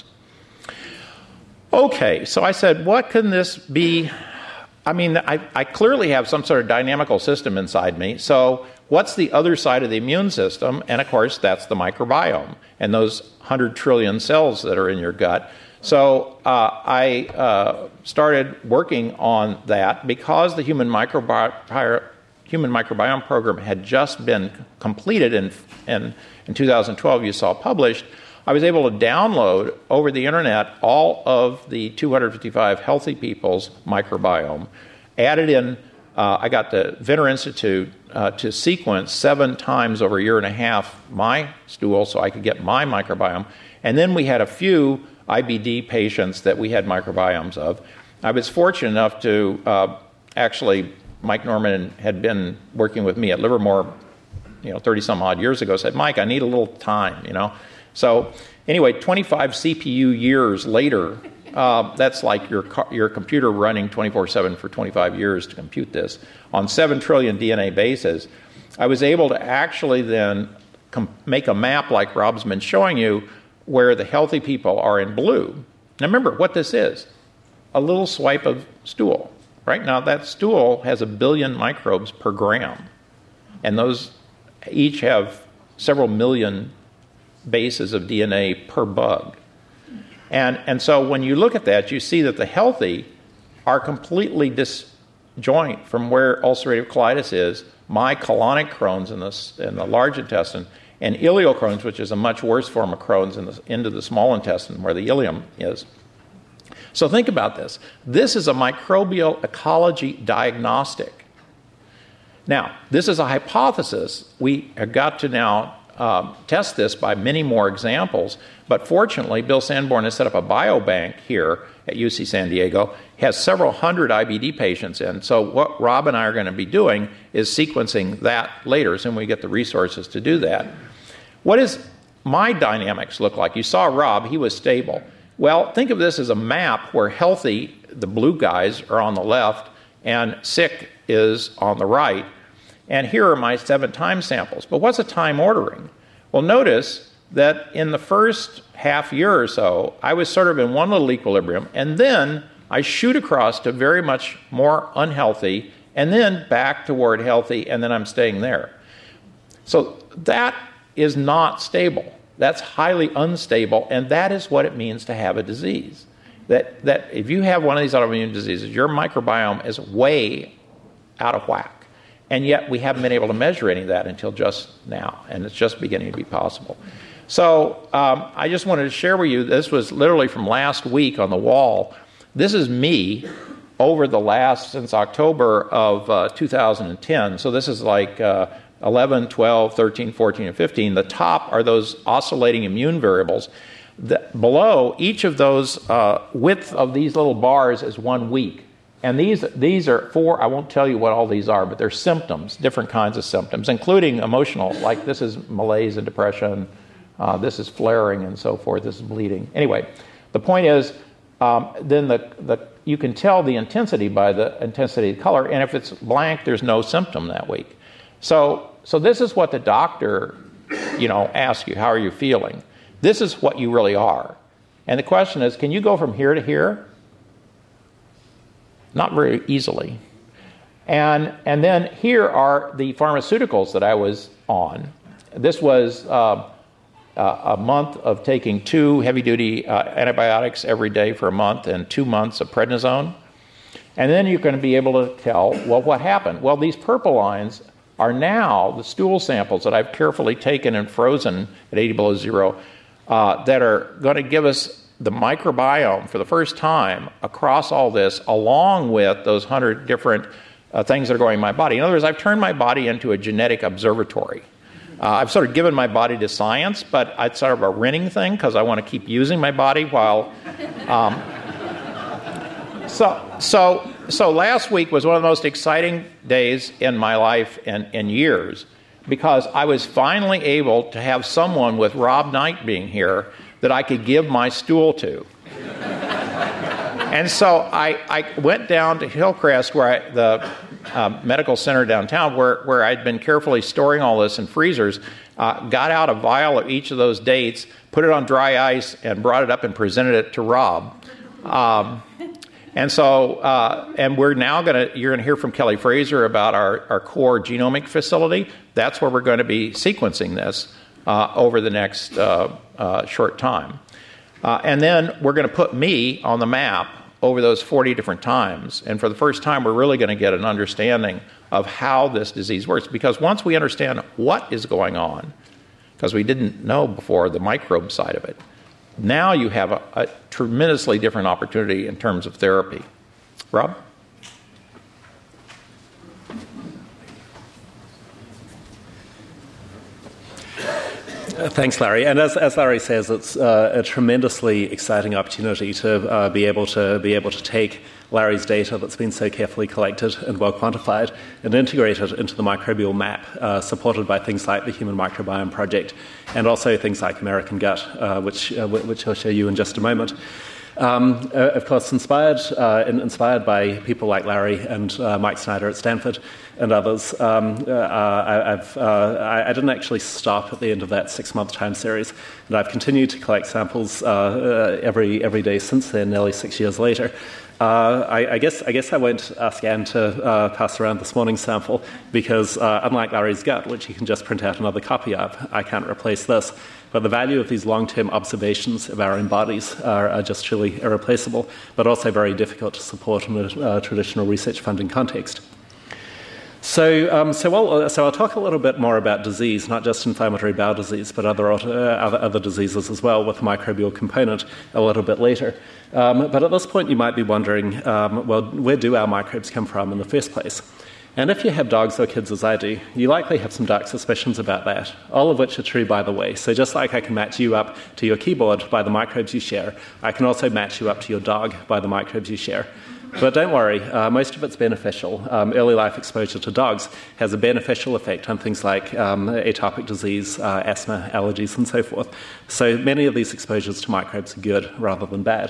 Speaker 3: Okay, so I said, what can this be? I mean, I, I clearly have some sort of dynamical system inside me, so what's the other side of the immune system? And of course, that's the microbiome and those one hundred trillion cells that are in your gut. So uh, I uh, started working on that because the human microbiome, human microbiome program had just been completed in, in, in two thousand twelve, you saw published. I was able to download over the internet all of the two hundred fifty-five healthy people's microbiome, added in. Uh, I got the Venner Institute uh, to sequence seven times over a year and a half my stool so I could get my microbiome. And then we had a few I B D patients that we had microbiomes of. I was fortunate enough to uh, actually, Mike Norman had been working with me at Livermore, you know, thirty some odd years ago, said, Mike, I need a little time, you know. So anyway, twenty-five C P U years later, Uh, that's like your car, your computer running twenty-four seven for twenty-five years to compute this on seven trillion D N A bases. I was able to actually then com- make a map like Rob's been showing you where the healthy people are in blue. Now remember what this is, a little swipe of stool. Right now that stool has a billion microbes per gram, and those each have several million bases of D N A per bug. And, and so when you look at that, you see that the healthy are completely disjoint from where ulcerative colitis is, my colonic Crohn's in the, in the large intestine, and ileal Crohn's, which is a much worse form of Crohn's, in the, into the small intestine where the ileum is. So think about this. This is a microbial ecology diagnostic. Now, this is a hypothesis. We have got to now Um, test this by many more examples, but fortunately, Bill Sanborn has set up a biobank here at U C San Diego, has several hundred I B D patients in, so what Rob and I are going to be doing is sequencing that later, so we get the resources to do that. What does my dynamics look like? You saw Rob, he was stable. Well, think of this as a map where healthy, the blue guys, are on the left, and sick is on the right. And here are my seven time samples. But what's a time ordering? Well, notice that in the first half year or so, I was sort of in one little equilibrium, and then I shoot across to very much more unhealthy, and then back toward healthy, and then I'm staying there. So that is not stable. That's highly unstable, and that is what it means to have a disease. That, that if you have one of these autoimmune diseases, your microbiome is way out of whack. And yet we haven't been able to measure any of that until just now, and it's just beginning to be possible. So um, I just wanted to share with you, this was literally from last week on the wall. This is me over the last, since October of uh, two thousand ten. So this is like uh, eleven, twelve, thirteen, fourteen, and fifteen. The top are those oscillating immune variables. The, below, each of those uh, width of these little bars is one week. And these these are four, I won't tell you what all these are, but they're symptoms, different kinds of symptoms, including emotional, like this is malaise and depression, uh, this is flaring and so forth, this is bleeding. Anyway, the point is, um, then the, the you can tell the intensity by the intensity of the color, and if it's blank, there's no symptom that week. So so this is what the doctor, you know, asks you, how are you feeling? This is what you really are. And the question is, can you go from here to here? Not very easily. And and then here are the pharmaceuticals that I was on. This was uh, uh, a month of taking two heavy-duty uh, antibiotics every day for a month and two months of prednisone. And then you're going to be able to tell, well, what happened? Well, these purple lines are now the stool samples that I've carefully taken and frozen at eighty below zero uh, that are going to give us the microbiome for the first time across all this, along with those hundred different uh, things that are going in my body. In other words, I've turned my body into a genetic observatory. Uh, I've sort of given my body to science, but it's sort of a renting thing because I want to keep using my body while... Um, so, so, so last week was one of the most exciting days in my life in, in years, because I was finally able to have someone with Rob Knight being here that I could give my stool to. And so I, I went down to Hillcrest, where I, the uh, medical center downtown, where, where I'd been carefully storing all this in freezers, uh, got out a vial of each of those dates, put it on dry ice, and brought it up and presented it to Rob. Um, and so, uh, and we're now going to, you're going to hear from Kelly Fraser about our, our core genomic facility. That's where we're going to be sequencing this uh, over the next uh, uh, short time. Uh, and then we're going to put me on the map over those forty different times. And for the first time, we're really going to get an understanding of how this disease works. Because once we understand what is going on, because we didn't know before the microbe side of it, now you have a, a tremendously different opportunity in terms of therapy. Rob?
Speaker 4: Uh, thanks, Larry. And as, as Larry says, it's uh, a tremendously exciting opportunity to uh, be able to be able to take Larry's data that's been so carefully collected and well quantified and integrate it into the microbial map, uh, supported by things like the Human Microbiome Project and also things like American Gut, uh, which uh, which I'll show you in just a moment. Um, uh, of course, inspired uh, in, inspired by people like Larry and uh, Mike Snyder at Stanford and others, um, uh, I, I've, uh, I, I didn't actually stop at the end of that six-month time series, and I've continued to collect samples uh, uh, every every day since then, nearly six years later. Uh, I, I guess I guess I won't ask Anne to uh, pass around this morning's sample because, uh, unlike Larry's gut, which you can just print out another copy of, I can't replace this. But the value of these long-term observations of our own bodies are, are just truly irreplaceable, but also very difficult to support in a uh, traditional research funding context. So, um, so, I'll, so I'll talk a little bit more about disease, not just inflammatory bowel disease, but other, uh, other, other diseases as well, with the microbial component a little bit later. Um, but at this point, you might be wondering, um, well, where do our microbes come from in the first place? And if you have dogs or kids as I do, you likely have some dark suspicions about that, all of which are true, by the way. So just like I can match you up to your keyboard by the microbes you share, I can also match you up to your dog by the microbes you share. But don't worry, uh, most of it's beneficial. Um, early life exposure to dogs has a beneficial effect on things like um, atopic disease, uh, asthma, allergies, and so forth. So many of these exposures to microbes are good rather than bad.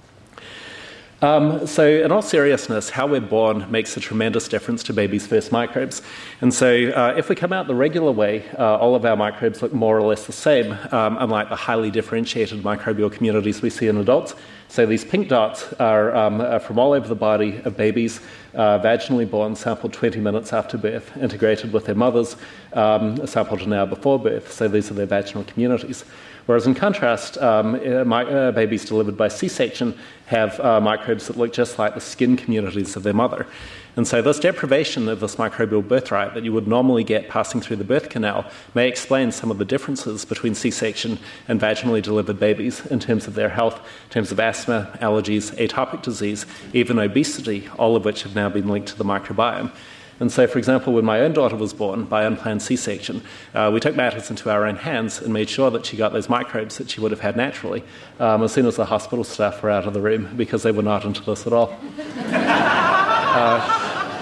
Speaker 4: Um, so in all seriousness, how we're born makes a tremendous difference to babies' first microbes. And so uh, if we come out the regular way, uh, all of our microbes look more or less the same, um, unlike the highly differentiated microbial communities we see in adults. So these pink dots are, um, are from all over the body of babies, uh, vaginally born, sampled twenty minutes after birth, integrated with their mothers, um, sampled an hour before birth. So these are their vaginal communities. Whereas in contrast, um, uh, my, uh, babies delivered by C-section have uh, microbes that look just like the skin communities of their mother. And so this deprivation of this microbial birthright that you would normally get passing through the birth canal may explain some of the differences between C-section and vaginally delivered babies in terms of their health, in terms of asthma, allergies, atopic disease, even obesity, all of which have now been linked to the microbiome. And so, for example, when my own daughter was born by unplanned C-section, uh, we took matters into our own hands and made sure that she got those microbes that she would have had naturally um, as soon as the hospital staff were out of the room, because they were not into this at all. uh,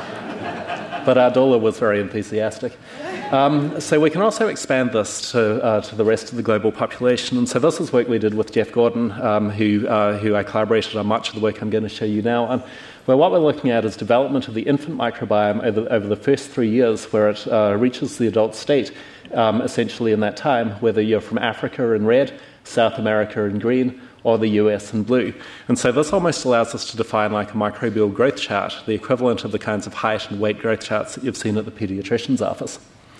Speaker 4: but our doula was very enthusiastic. Um, so we can also expand this to, uh, to the rest of the global population. And so this is work we did with Jeff Gordon, um, who, uh, who I collaborated on much of the work I'm going to show you now on, where what we're looking at is development of the infant microbiome over, over the first three years, where it uh, reaches the adult state, um, essentially in that time, whether you're from Africa in red, South America in green, or the U S in blue. And so this almost allows us to define like a microbial growth chart, the equivalent of the kinds of height and weight growth charts that you've seen at the pediatrician's office.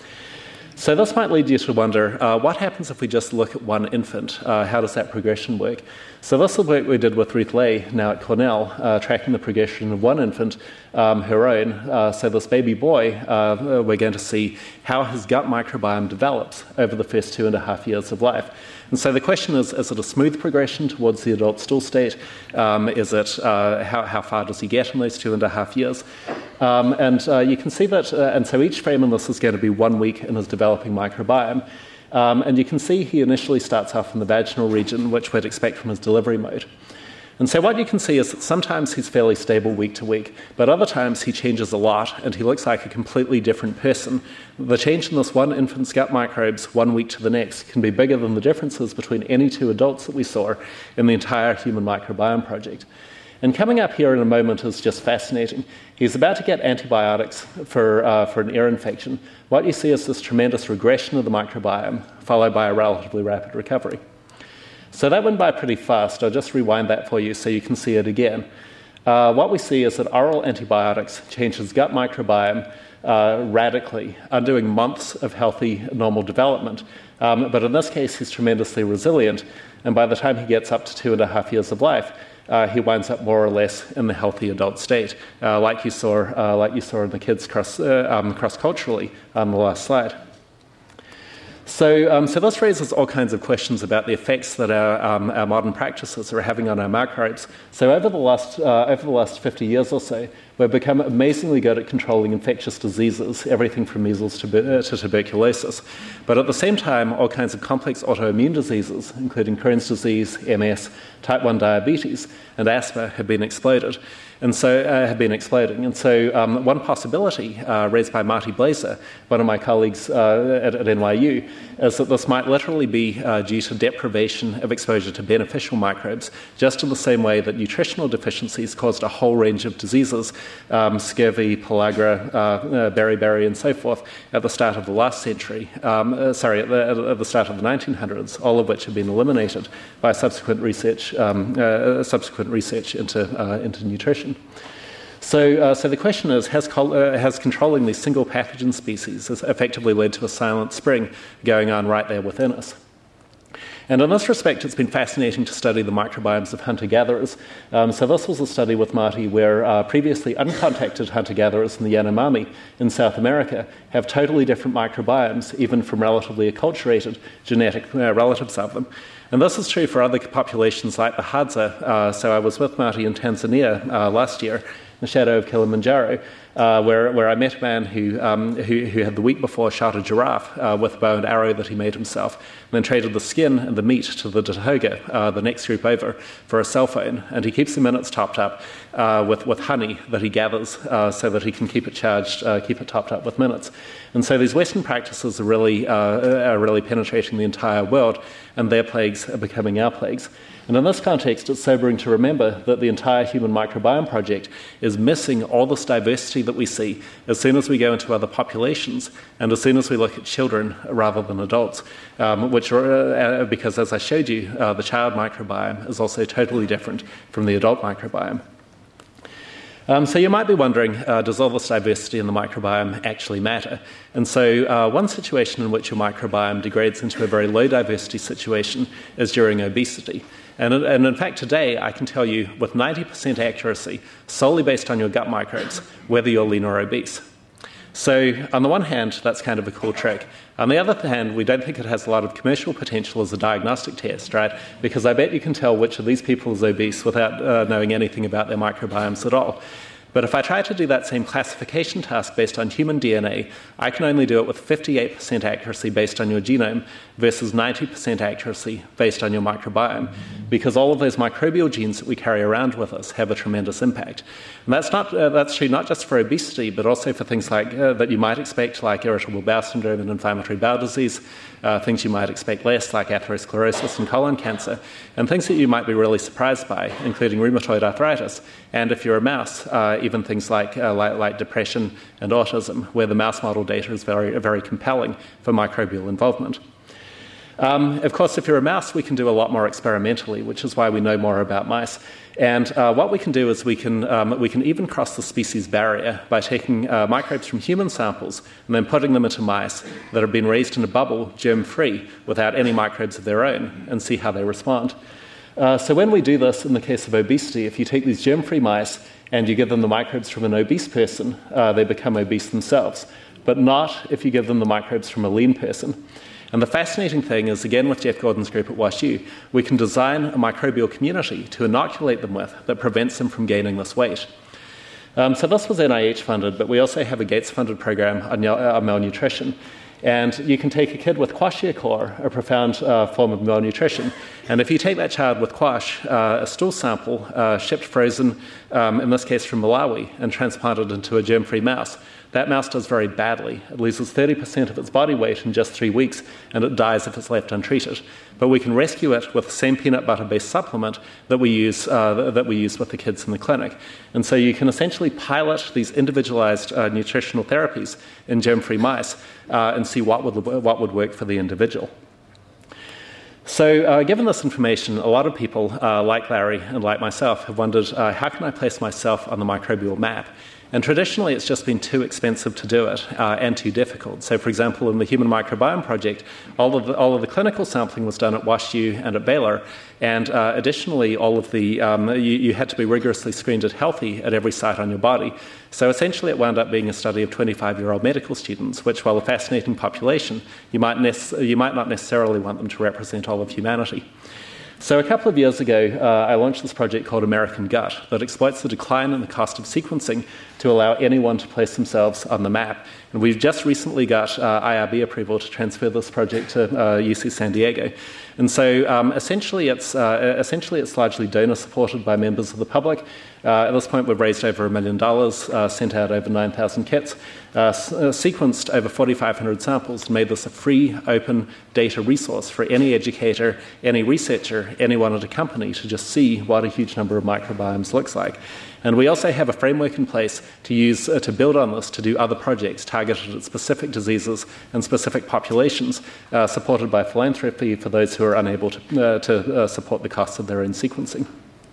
Speaker 4: So this might lead you to wonder, uh, what happens if we just look at one infant? Uh, how does that progression work? So this is work we did with Ruth Lay, now at Cornell, uh, tracking the progression of one infant, um, her own. Uh, so this baby boy, uh, we're going to see how his gut microbiome develops over the first two and a half years of life. And so the question is, is it a smooth progression towards the adult stool state? Um, is it, uh, how, how far does he get in those two and a half years? Um, and uh, you can see that, uh, and so each frame in this is going to be one week in his developing microbiome. Um, and you can see he initially starts off in the vaginal region, which we'd expect from his delivery mode. And so what you can see is that sometimes he's fairly stable week to week, but other times he changes a lot and he looks like a completely different person. The change in this one infant's gut microbes one week to the next can be bigger than the differences between any two adults that we saw in the entire Human Microbiome Project. And coming up here in a moment is just fascinating. He's about to get antibiotics for, uh, for an ear infection. What you see is this tremendous regression of the microbiome, followed by a relatively rapid recovery. So that went by pretty fast. I'll just rewind that for you so you can see it again. Uh, what we see is that oral antibiotics change his gut microbiome uh, radically, undoing months of healthy, normal development. Um, but in this case, he's tremendously resilient. And by the time he gets up to two and a half years of life, Uh, he winds up more or less in the healthy adult state, uh, like you saw, uh, like you saw in the kids cross, uh, um, cross-culturally on the last slide. So, um, so this raises all kinds of questions about the effects that our, um, our modern practices are having on our microbes. So, over the last uh, over the last fifty years or so, we've become amazingly good at controlling infectious diseases, everything from measles to, uh, to tuberculosis. But at the same time, all kinds of complex autoimmune diseases, including Crohn's disease, M S, type one diabetes, and asthma, have been exploded. And so uh, have been exploding. And so um, one possibility uh, raised by Marty Blaser, one of my colleagues uh, at, at N Y U, is that this might literally be uh, due to deprivation of exposure to beneficial microbes, just in the same way that nutritional deficiencies caused a whole range of diseases, um, scurvy, pellagra, uh, uh, beriberi, and so forth, at the start of the last century, um, uh, sorry, at the, at the start of the nineteen hundreds, all of which have been eliminated by subsequent research, um, uh, subsequent research into, uh, into nutrition. So, uh, so the question is, has, col- uh, has controlling these single pathogen species has effectively led to a silent spring going on right there within us? And in this respect, it's been fascinating to study the microbiomes of hunter-gatherers. Um, so this was a study with Marty where uh, previously uncontacted hunter-gatherers in the Yanomami in South America have totally different microbiomes, even from relatively acculturated genetic uh, relatives of them. And this is true for other populations like the Hadza. Uh, so I was with Marty in Tanzania uh, last year, in the shadow of Kilimanjaro, uh, where, where I met a man who, um, who, who had the week before shot a giraffe uh, with a bow and arrow that he made himself, and then traded the skin and the meat to the Datoga, uh, the next group over, for a cell phone. And he keeps the minutes topped up uh, with, with honey that he gathers uh, so that he can keep it charged, uh, keep it topped up with minutes. And so these Western practices are really, uh, are really penetrating the entire world, and they're plagued plagues are becoming our plagues. And in this context, it's sobering to remember that the entire Human Microbiome Project is missing all this diversity that we see as soon as we go into other populations and as soon as we look at children rather than adults, um, which are, uh, because as I showed you, uh, the child microbiome is also totally different from the adult microbiome. Um, so you might be wondering, uh, does all this diversity in the microbiome actually matter? And so uh, one situation in which your microbiome degrades into a very low diversity situation is during obesity. And, and in fact, today I can tell you with ninety percent accuracy, solely based on your gut microbes, whether you're lean or obese. So on the one hand, that's kind of a cool trick. On the other hand, we don't think it has a lot of commercial potential as a diagnostic test, right? Because I bet you can tell which of these people is obese without uh, knowing anything about their microbiomes at all. But if I try to do that same classification task based on human D N A, I can only do it with fifty-eight percent accuracy based on your genome versus ninety percent accuracy based on your microbiome, because all of those microbial genes that we carry around with us have a tremendous impact. And that's not uh, that's true not just for obesity, but also for things like uh, that you might expect, like irritable bowel syndrome and inflammatory bowel disease, uh, things you might expect less, like atherosclerosis and colon cancer, and things that you might be really surprised by, including rheumatoid arthritis. And if you're a mouse, uh, even things like, uh, like like depression and autism, where the mouse model data is very very compelling for microbial involvement. Um, of course, if you're a mouse, we can do a lot more experimentally, which is why we know more about mice. And uh, what we can do is we can um, we can even cross the species barrier by taking uh, microbes from human samples and then putting them into mice that have been raised in a bubble, germ-free, without any microbes of their own, and see how they respond. Uh, so when we do this in the case of obesity, if you take these germ-free mice and you give them the microbes from an obese person, uh, they become obese themselves, but not if you give them the microbes from a lean person. And the fascinating thing is, again with Jeff Gordon's group at WashU, we can design a microbial community to inoculate them with that prevents them from gaining this weight. Um, so this was N I H funded, but we also have a Gates funded program on, uh, on malnutrition. And you can take a kid with kwashiorkor, a profound uh, form of malnutrition, and if you take that child with kwash, uh, a stool sample, uh, shipped frozen, um, in this case from Malawi, and transplanted into a germ-free mouse, that mouse does very badly. It loses thirty percent of its body weight in just three weeks, and it dies if it's left untreated. But we can rescue it with the same peanut butter-based supplement that we use uh, that we use with the kids in the clinic. And so you can essentially pilot these individualized uh, nutritional therapies in germ-free mice uh, and see what would what would work for the individual. So uh, given this information, a lot of people, uh, like Larry and like myself, have wondered, uh, how can I place myself on the microbial map? And traditionally, it's just been too expensive to do it uh, and too difficult. So, for example, in the Human Microbiome Project, all of the, all of the clinical sampling was done at WashU and at Baylor. And uh, additionally, all of the um, you, you had to be rigorously screened at healthy at every site on your body. So essentially, it wound up being a study of twenty-five-year-old medical students, which, while a fascinating population, you might, nec- you might not necessarily want them to represent all of humanity. So a couple of years ago, uh, I launched this project called American Gut that exploits the decline in the cost of sequencing to allow anyone to place themselves on the map. And we've just recently got uh, I R B approval to transfer this project to uh, U C San Diego. And so um, essentially, it's, uh, essentially it's largely donor-supported by members of the public. Uh, at this point, we've raised over a million dollars, uh, sent out over nine thousand kits, uh, s- uh, sequenced over forty-five hundred samples, and made this a free, open data resource for any educator, any researcher, anyone at a company to just see what a huge number of microbiomes looks like. And we also have a framework in place to use uh, to build on this to do other projects targeted at specific diseases and specific populations, uh, supported by philanthropy for those who are unable to, uh, to uh, support the costs of their own sequencing.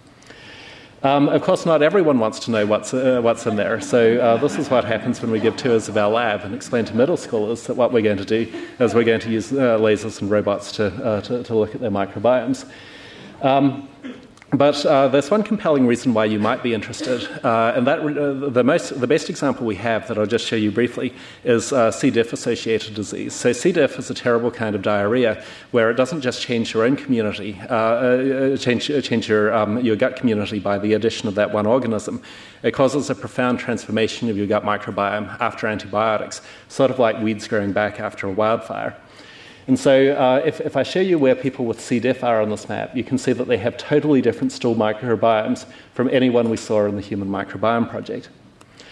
Speaker 4: Um, of course, not everyone wants to know what's, uh, what's in there. So uh, this is what happens when we give tours of our lab and explain to middle schoolers that what we're going to do is we're going to use uh, lasers and robots to, uh, to, to look at their microbiomes. Um, But uh, there's one compelling reason why you might be interested, uh, and that uh, the most, the best example we have that I'll just show you briefly is uh, C. diff-associated disease. So C. diff is a terrible kind of diarrhea where it doesn't just change your own community, uh, uh, change, change your um, your gut community by the addition of that one organism. It causes a profound transformation of your gut microbiome after antibiotics, sort of like weeds growing back after a wildfire. And so uh, if, if I show you where people with C. diff are on this map, you can see that they have totally different stool microbiomes from any one we saw in the Human Microbiome Project.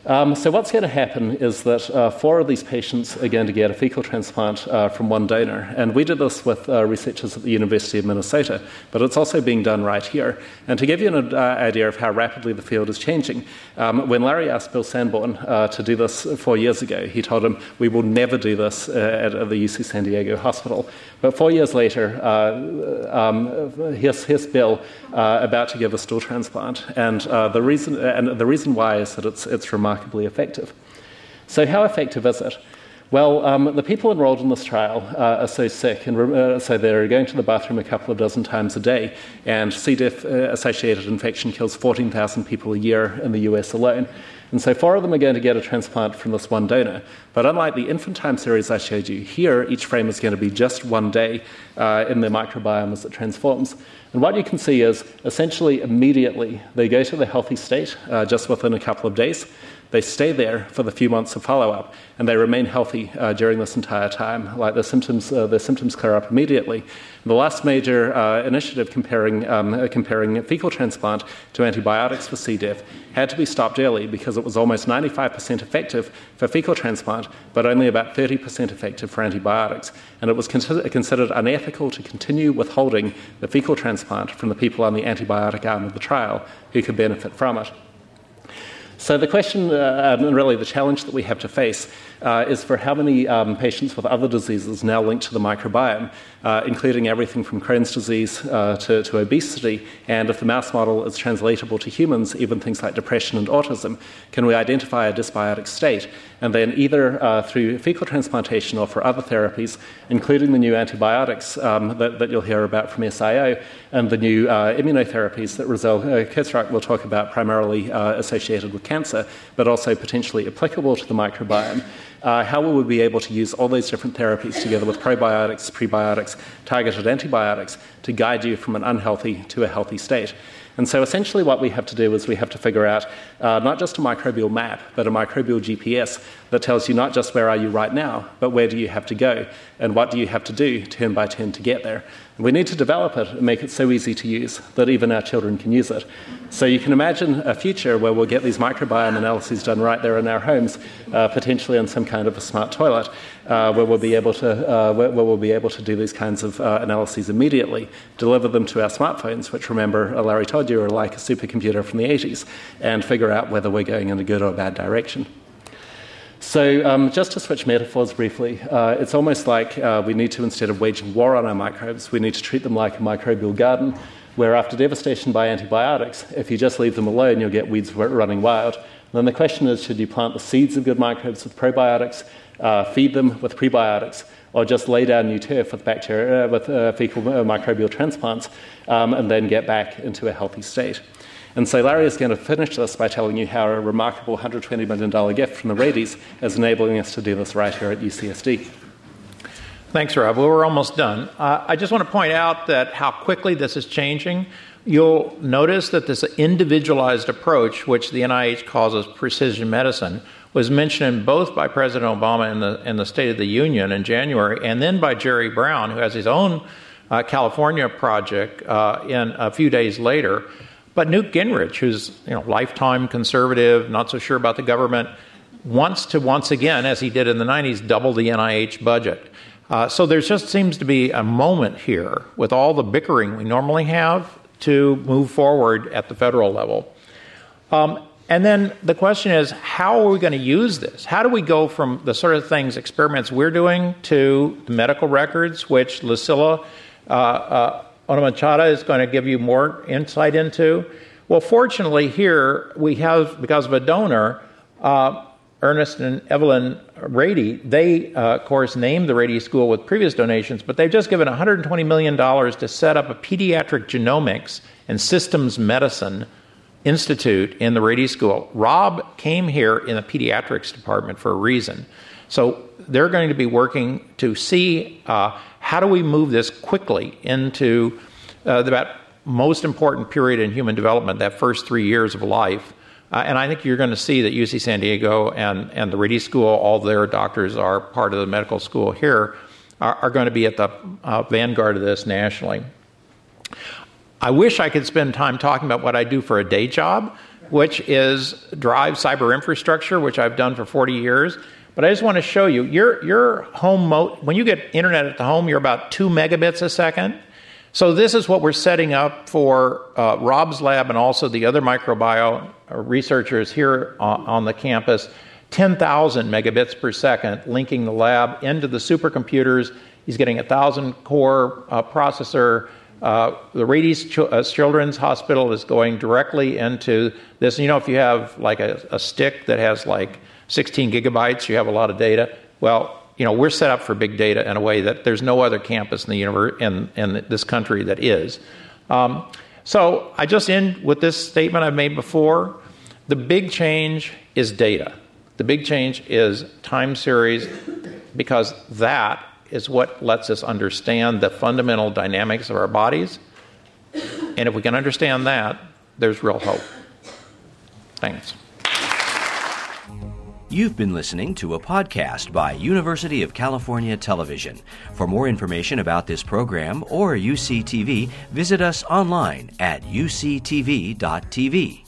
Speaker 4: Um, so what's going to happen is that uh, four of these patients are going to get a fecal transplant uh, from one donor. And we did this with uh, researchers at the University of Minnesota, but it's also being done right here. And to give you an uh, idea of how rapidly the field is changing, um, when Larry asked Bill Sanborn uh, to do this four years ago, he told him, we will never do this uh, at, at the U C San Diego Hospital. But four years later, uh, um, here's, here's Bill uh, about to give a stool transplant. And, uh, the, reason, and the reason why is that it's, it's remarkable. Effective. So how effective is it? Well, um, the people enrolled in this trial uh, are so sick, and uh, so they're going to the bathroom a couple of dozen times a day, and C. diff-associated infection kills fourteen thousand people a year in the U S alone. And so four of them are going to get a transplant from this one donor. But unlike the infant time series I showed you, here each frame is going to be just one day uh, in the microbiome as it transforms. And what you can see is essentially immediately they go to the healthy state uh, just within a couple of days. They stay there for the few months of follow-up, and they remain healthy uh, during this entire time. Like their symptoms, uh, their symptoms clear up immediately. The last major uh, initiative comparing um, uh, comparing fecal transplant to antibiotics for C. diff had to be stopped early because it was almost ninety-five percent effective for fecal transplant, but only about thirty percent effective for antibiotics. And it was consider- considered unethical to continue withholding the fecal transplant from the people on the antibiotic arm of the trial who could benefit from it. So the question, uh, and really the challenge that we have to face, uh, is for how many um, patients with other diseases now linked to the microbiome, uh, including everything from Crohn's disease uh, to, to obesity, and if the mouse model is translatable to humans, even things like depression and autism, can we identify a dysbiotic state? And then either uh, through fecal transplantation or for other therapies, including the new antibiotics um, that, that you'll hear about from S I O, and the new uh, immunotherapies that Roselle uh, Kurzrock will talk about, primarily uh, associated with cancer, but also potentially applicable to the microbiome. Uh, how will we be able to use all those different therapies together with probiotics, prebiotics, targeted antibiotics to guide you from an unhealthy to a healthy state? And so essentially what we have to do is we have to figure out uh, not just a microbial map, but a microbial G P S that tells you not just where are you right now, but where do you have to go, and what do you have to do turn by turn to get there. And we need to develop it and make it so easy to use that even our children can use it. So you can imagine a future where we'll get these microbiome analyses done right there in our homes, uh, potentially on some kind of a smart toilet, uh, where we'll be able to uh, where, where we'll be able to do these kinds of uh, analyses immediately, deliver them to our smartphones, which, remember, Larry told you, are like a supercomputer from the eighties, and figure out whether we're going in a good or bad direction. So um, just to switch metaphors briefly, uh, it's almost like uh, we need to, instead of waging war on our microbes, we need to treat them like a microbial garden, where after devastation by antibiotics, if you just leave them alone, you'll get weeds running wild. And then the question is, should you plant the seeds of good microbes with probiotics, uh, feed them with prebiotics, or just lay down new turf with bacteria, uh, with uh, fecal uh, microbial transplants, um, and then get back into a healthy state? And so Larry is going to finish this by telling you how a remarkable one hundred twenty million dollars gift from the Radies is enabling us to do this right here at U C S D.
Speaker 3: Thanks, Rob. Well, we're almost done. Uh, I just want to point out that how quickly this is changing. You'll notice that this individualized approach, which the N I H calls precision medicine, was mentioned both by President Obama in the, in the State of the Union in January, and then by Jerry Brown, who has his own uh, California project uh, in a few days later. But Newt Gingrich, who's you know lifetime conservative, not so sure about the government, wants to once again, as he did in the nineties, double the N I H budget. Uh, so there just seems to be a moment here with all the bickering we normally have to move forward at the federal level. Um, and then the question is, how are we going to use this? How do we go from the sort of things, experiments we're doing, to the medical records, which Lucilla uh, uh, Onomachata is going to give you more insight into? Well, fortunately here we have, because of a donor, uh, Ernest and Evelyn Rady, they, uh, of course, named the Rady School with previous donations, but they've just given one hundred twenty million dollars to set up a pediatric genomics and systems medicine institute in the Rady School. Rob came here in the pediatrics department for a reason. So they're going to be working to see uh, how do we move this quickly into uh, the about most important period in human development, that first three years of life. Uh, and I think you're going to see that U C San Diego and, and the Rady School, all their doctors are part of the medical school here, are, are going to be at the uh, vanguard of this nationally. I wish I could spend time talking about what I do for a day job, which is drive cyber infrastructure, which I've done for forty years. But I just want to show you, your your home, mo- when you get internet at the home, you're about two megabits a second. So this is what we're setting up for uh, Rob's lab and also the other microbiome researchers here on, on the campus. ten thousand megabits per second, linking the lab into the supercomputers. He's getting a one thousand core uh, processor. Uh, the Rady Ch- uh, Children's Hospital is going directly into this. You know, if you have like a, a stick that has like sixteen gigabytes, you have a lot of data. Well, you know, we're set up for big data in a way that there's no other campus in the universe, in, in this country that is. Um, so I just end with this statement I've made before. The big change is data. The big change is time series, because that is what lets us understand the fundamental dynamics of our bodies. And if we can understand that, there's real hope. Thanks.
Speaker 1: You've been listening to a podcast by University of California Television. For more information about this program or U C T V, visit us online at U C T V dot T V.